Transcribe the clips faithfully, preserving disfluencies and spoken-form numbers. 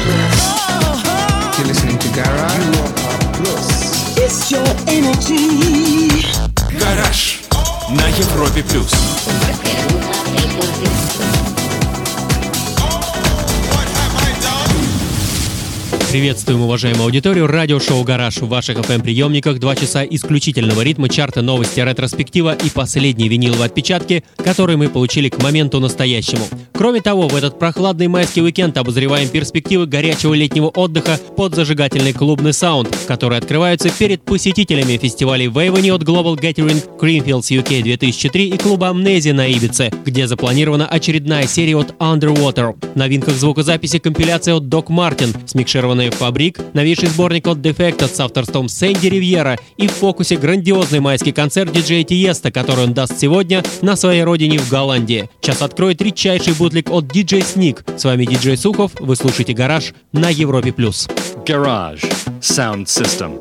You're listening to Garage. It's your energy. Гараж на Европе плюс. Приветствуем, уважаемую аудиторию. Радиошоу «Гараж» в ваших эф эм-приемниках. Два часа исключительного ритма, чарта, новости, ретроспектива и последние виниловые отпечатки, которые мы получили к моменту настоящему. Кроме того, в этот прохладный майский уикенд обозреваем перспективы горячего летнего отдыха под зажигательный клубный саунд, которые открываются перед посетителями фестивалей Waveny от Global Gathering, Creamfields ю кей две тысячи три и клуба Amnesia на Ибице, где запланирована очередная серия от Underwater. В новинках звукозаписи компиляция от Doc Martin, смикшированная Фабрик, новейший сборник от Defected с авторством Сэнди Ривьера и в фокусе грандиозный майский концерт диджея Тиеста, который он даст сегодня на своей родине в Голландии. Час откроет редчайший бутлик от диджей Sneak. С вами диджей Сухов, вы слушаете «Гараж» на Европе+. Garage Sound System.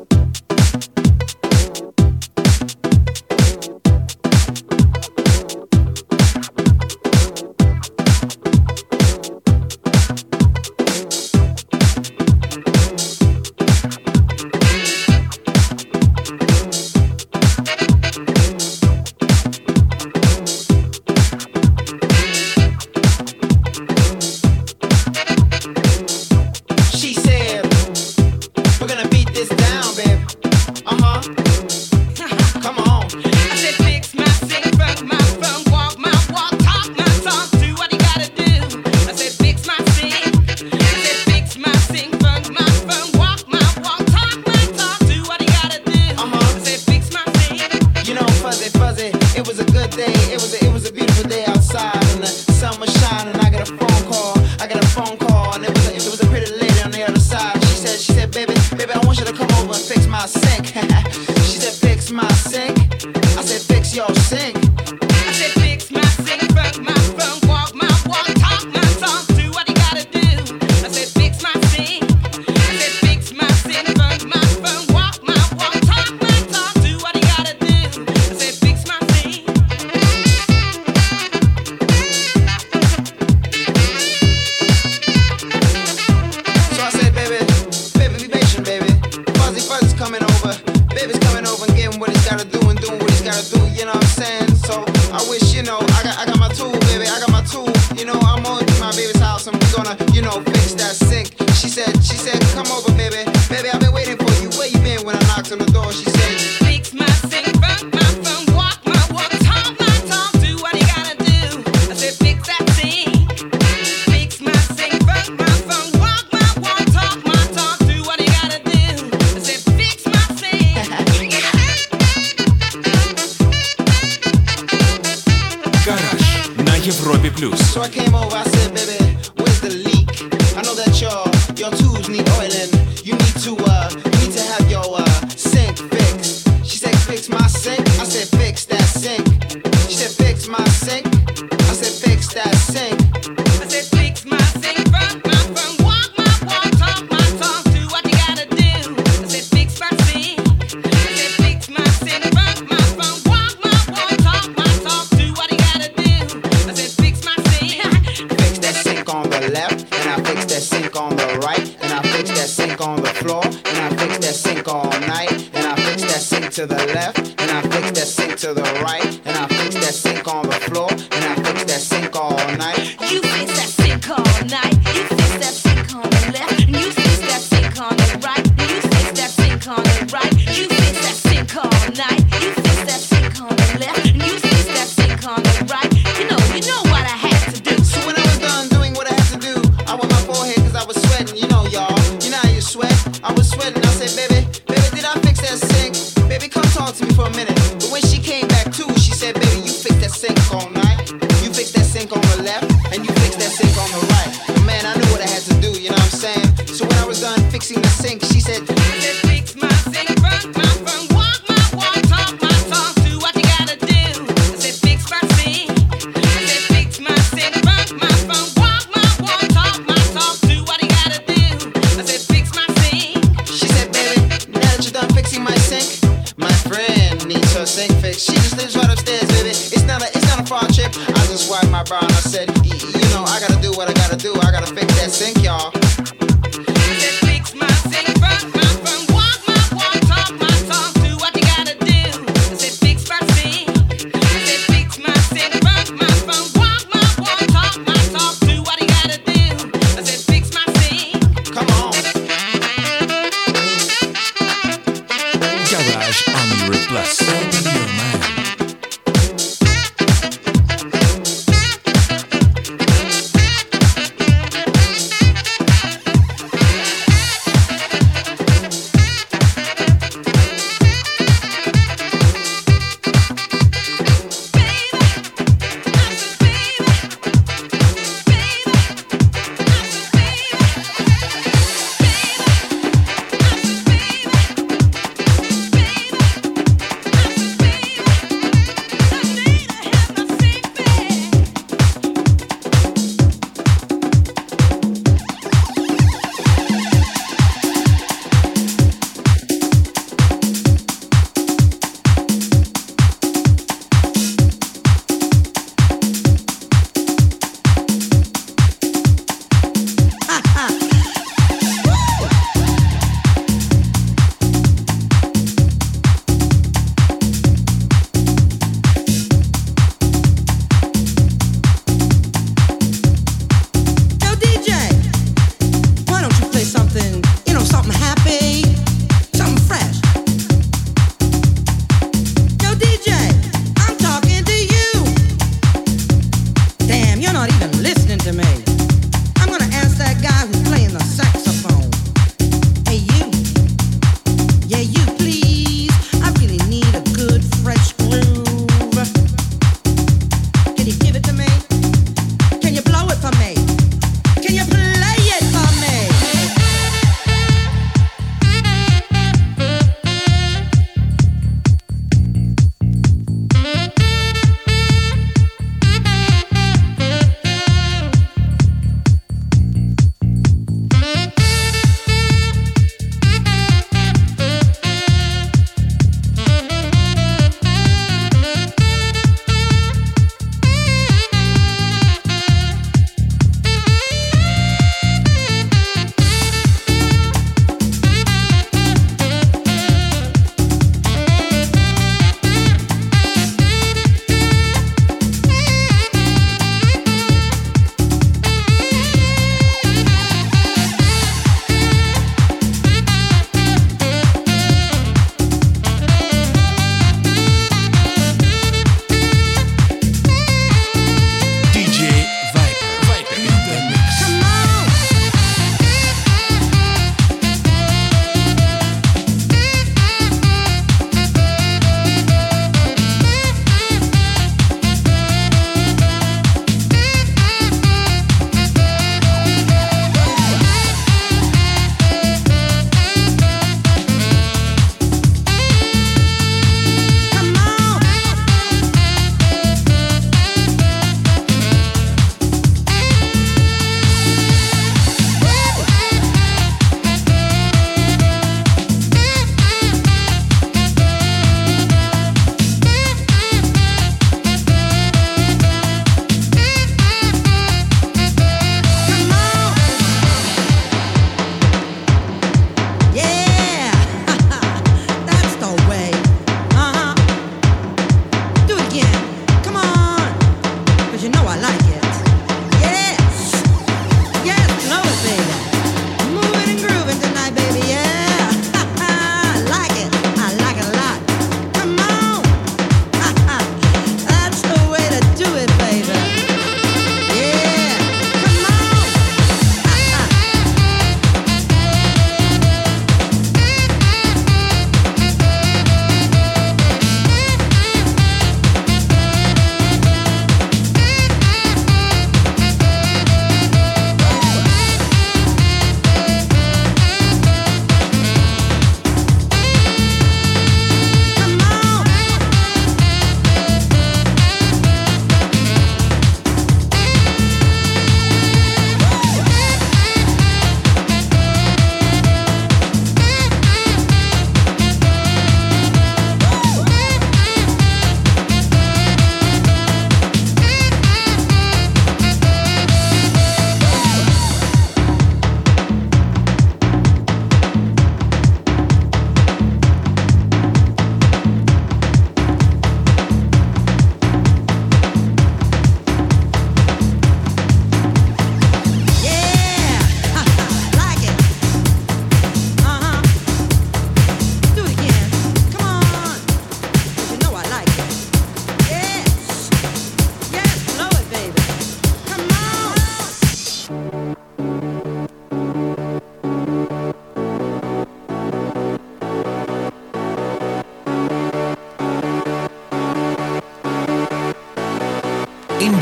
So I came over, I said, baby, where's the leak? I know that your your tubes need oiling. You need to uh, you need to have your uh, sink fixed. She said, fix my sink. I said, fix that sink. She said, fix my sink. I said, fix that sink. I said, fix my sink. Front, my front, walk my walk, talk my talk, do what you gotta do. I said, fix my sink. I said, fix my sink. Front, my front, walk my walk, talk my talk, do what you gotta do. I said, fix my sink. Fix that sink on the left, and I fix that sink on the right, and I fix that sink on the floor, and I fix that sink all night, and I fix that sink to the left, and I fix that sink to the right, and I fix that sink on the floor, and I fix that sink all night. You fix that sink all night, you fix that sink on the left, and you fix that sink on the right, and you fix that sink on the right, you fix that sink all night, you fix that sink on the left, and you fix that sink on the right. You know, you know what I had to do. So when I was done doing what I had to do, I wet my forehead cause I was sweating, you know y'all. You know how you sweat? I was sweating, I said, baby, baby, did I fix that sink? Baby, come talk to me for a minute. But when she came back too, she said, baby, you fix that sink all night. You fix that sink on the left, and you fix that sink on the right. But man, I knew what I had to do, you know what I'm saying? So when I was done fixing the sink, she said, I said, fix my sink, front, my front, walk my walk, talk my talk, do what you gotta do. I said, fix my sink. I said, fix my sink, front, my front, walk my walk, talk my talk, do what you gotta do. I said, fix my sink. She said, baby, now that you're done fixing my sink, my friend needs her sink fixed. She just lives right upstairs, baby. It's not a, it's not a far trip. I just wiped my brow and I said, you know, I gotta do what I gotta do. I gotta fix that sink, y'all.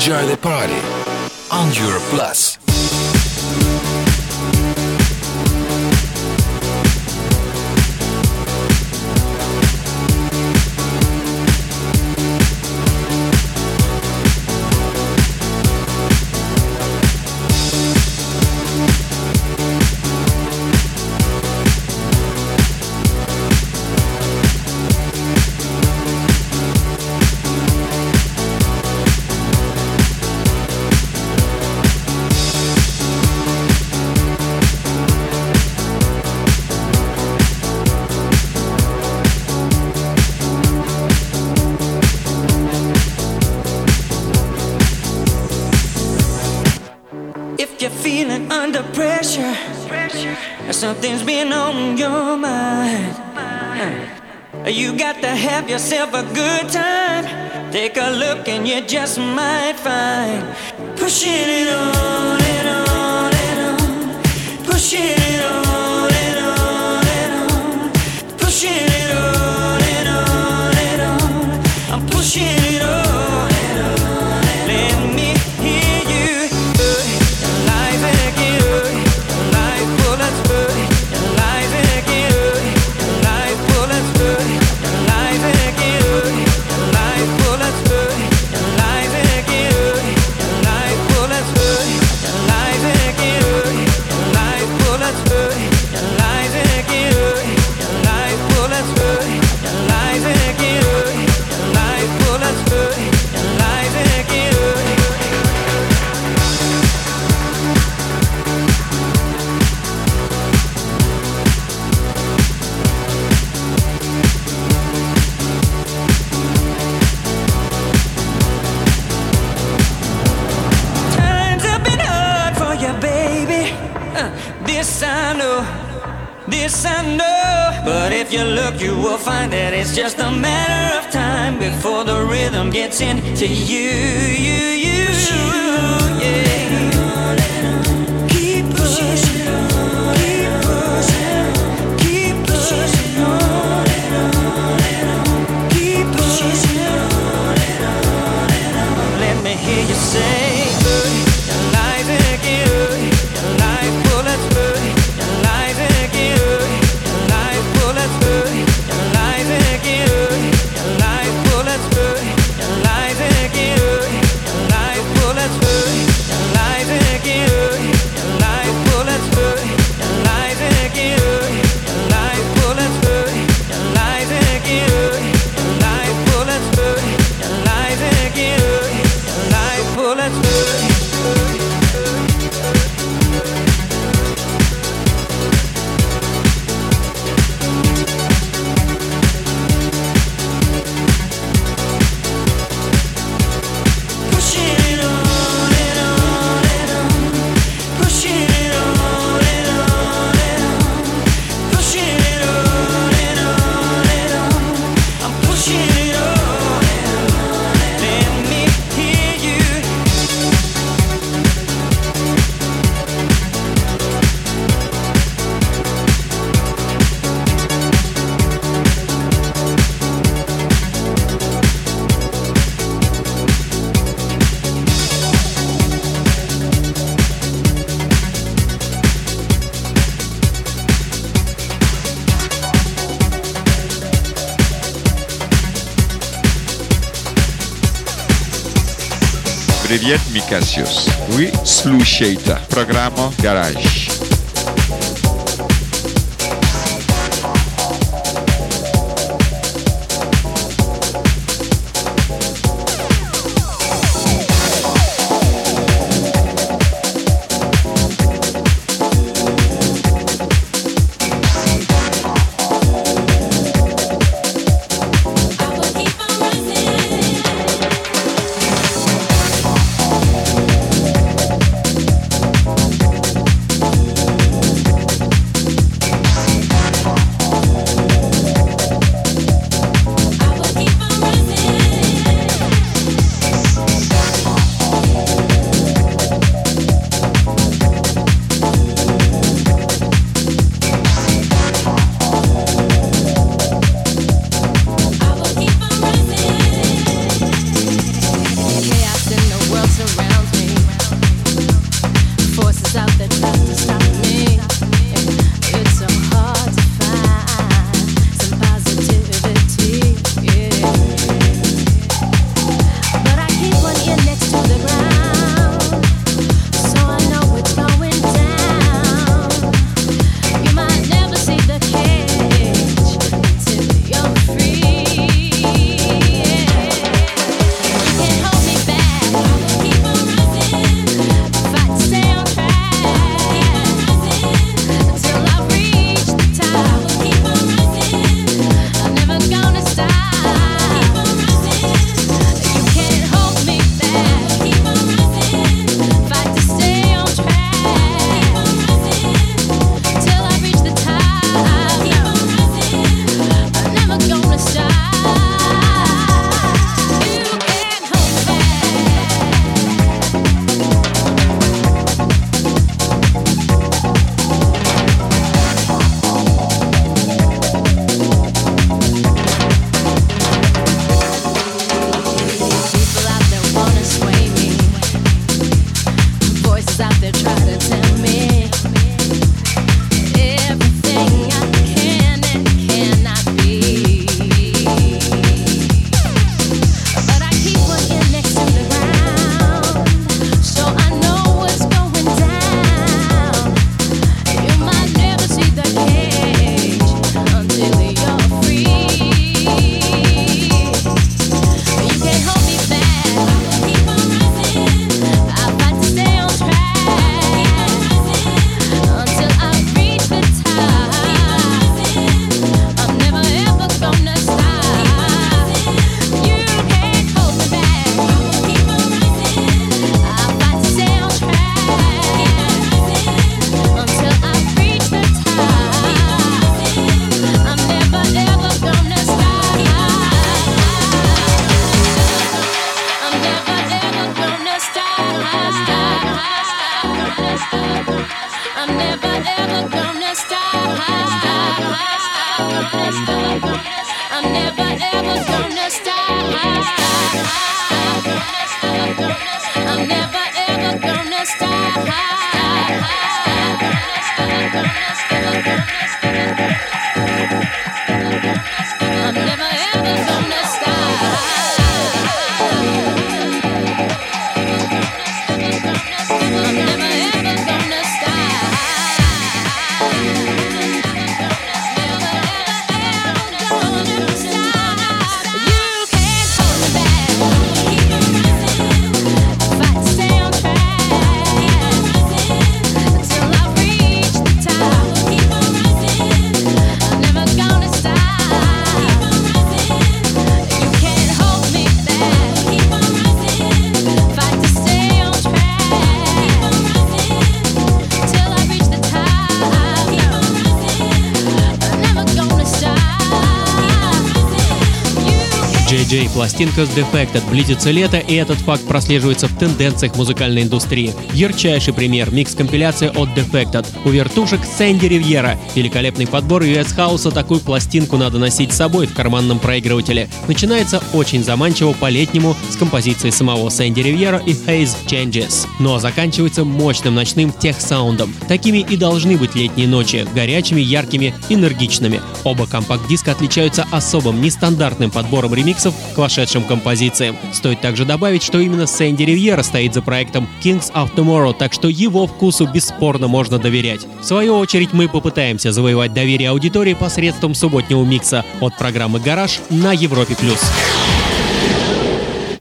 Enjoy the party on Europe Plus. Something's been on your mind. You got to have yourself a good time. Take a look and you just might find. Pushing it on and on and on. Pushing it on and on and on. Pushing it on and on and on. I'm pushing it on and on. Let me hear you. Life again. Life full of good. Life again. Life full of good. Life again. Life full of good. Life again. Life full of good. Life again. Life full of good. Life again. Life full of good. Life again. Life full of good. Life again. This I know, this I know. But if you look, you will find that it's just a matter of time before the rhythm gets into you, you, you, yeah. Keep pushing, keep pushing, keep pushing on and on and on. Keep pushing on and on and on. Let me hear you say, life again. Life full of good, life again. Life full of good, life again. Life full of good, life again. Life full of good, life again. Life full of good, life again. Life full of good, life again. Life full of good, life again. Life full of good. Привет, Микасиус. Вы слушаете программу «Гараж». We'll be right back. джей джей пластинка с Defected. Близится лето, и этот факт прослеживается в тенденциях музыкальной индустрии. Ярчайший пример — микс-компиляция от Defected. У вертушек Сэнди Ривьера. Великолепный подбор ю эс хауса, такую пластинку надо носить с собой в карманном проигрывателе. Начинается очень заманчиво по-летнему с композиции самого Сэнди Ривьера и Haze Changes. Ну а заканчивается мощным ночным тех-саундом. Такими и должны быть летние ночи. Горячими, яркими, энергичными. Оба компакт-диска отличаются особым, нестандартным подбором ремиксов к вошедшим композициям. Стоит также добавить, что именно Сэнди Ривьера стоит за проектом Kings of Tomorrow, так что его вкусу бесспорно можно доверять. В свою очередь мы попытаемся завоевать доверие аудитории посредством субботнего микса от программы «Гараж» на Европе+.